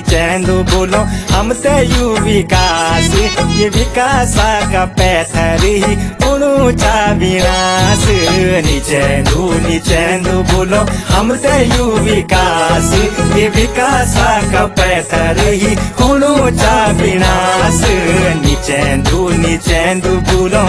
नीचेंदु बोलो हम ते यू विकास ये विकास का पैथरी ऊंचा विनाश नीचेंदु बोलो हम ते यू विकास ये विकास का पैथरी ऊंचा विनाश नीचेंदु बोलो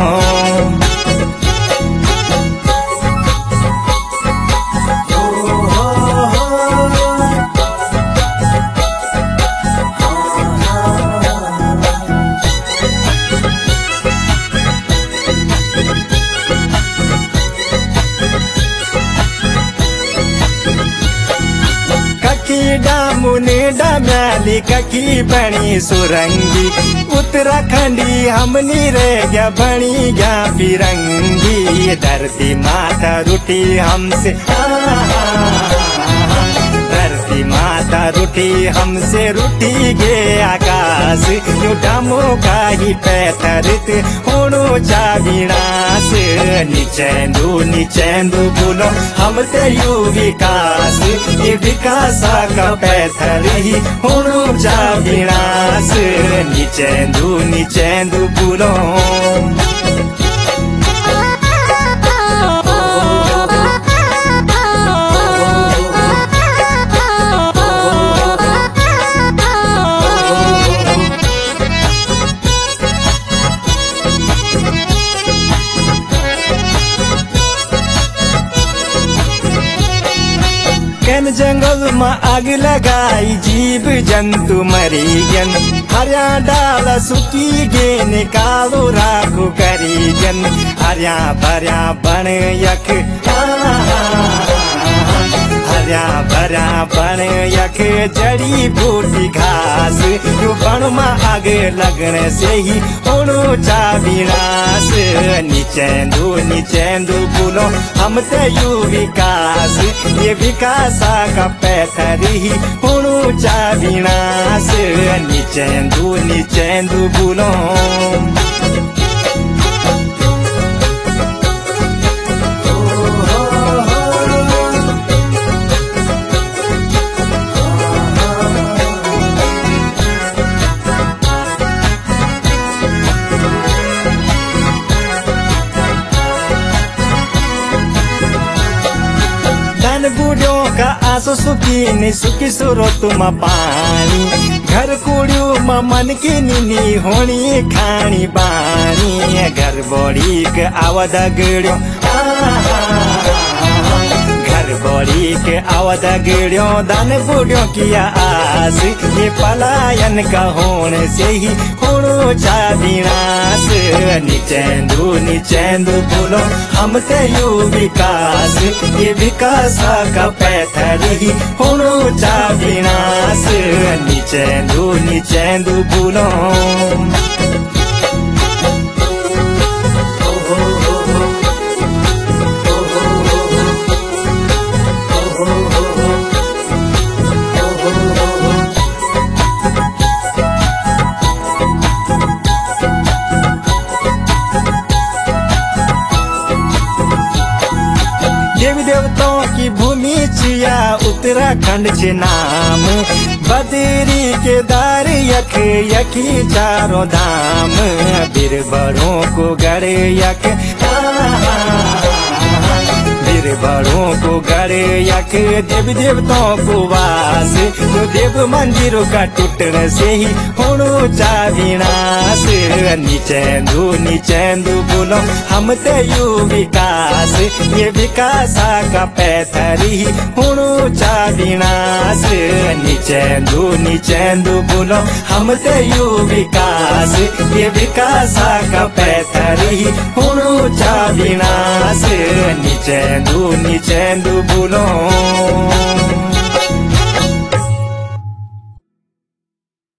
डामुने डम्याली ककी बनी सुरंगी उत्तराखंडी हमनी रह गया बनी गया फिरंगी धरती माता रूठी हमसे धरती माता रूठी हमसे रूठी गे आकाश यू डामो का ही पैतरित होनो चा विनाश नीचेंदु बोलो हम ते यू विकास ये विकास का पैथरी होनो चा विनाश नीचेंदु बोलो केन जंगल में आग लगाई जीव जंतु मरी गन हरिया डाल सुखी गे निकालो राखो करी गन हरिया भरिया बन यख हरिया भरिया बन यख जड़ी बूटी घास यू बन में आग लगने से ही होनो चा विनाश नीचेंदु बोलो हम ते यू विकास ये विकास का पैथरी होनो चा विनाश नीचेंदु बोलो बूढ़ों का आंसू सुखी सुखी स्रोत में पानी घर कुड़ियों में मन की नीनी होनी खानी बानी घर बड़ी के आवद गिड़ो घर बड़ी के आवद गिड़ो दान बूढ़ों किया आस ये पलायन का होने से ही होनो चा विनाश नीचेंदु बोलो हम ते यू विकास ये विकास का पैथरी होनो चा विनाश नीचेंदु बोलो देवी देवताओं की भूमि छिया उत्तराखंड छे नाम बद्री केदार यख यखी चारों धाम बीरबलों को गड़े यख बीरबलों को गड़े यख देवी देवताओं को वास जो देव मंदिरों का टूटने से ही होनो चा विनाश नीचेंदु बोलो हम ते यू विकास ये विकास का पैथरी होनो चा विनाश नीचेंदु बोलो हम ते यू विकास ये विकास का पैथरी होनो चा विनाश नीचेंदु बोलो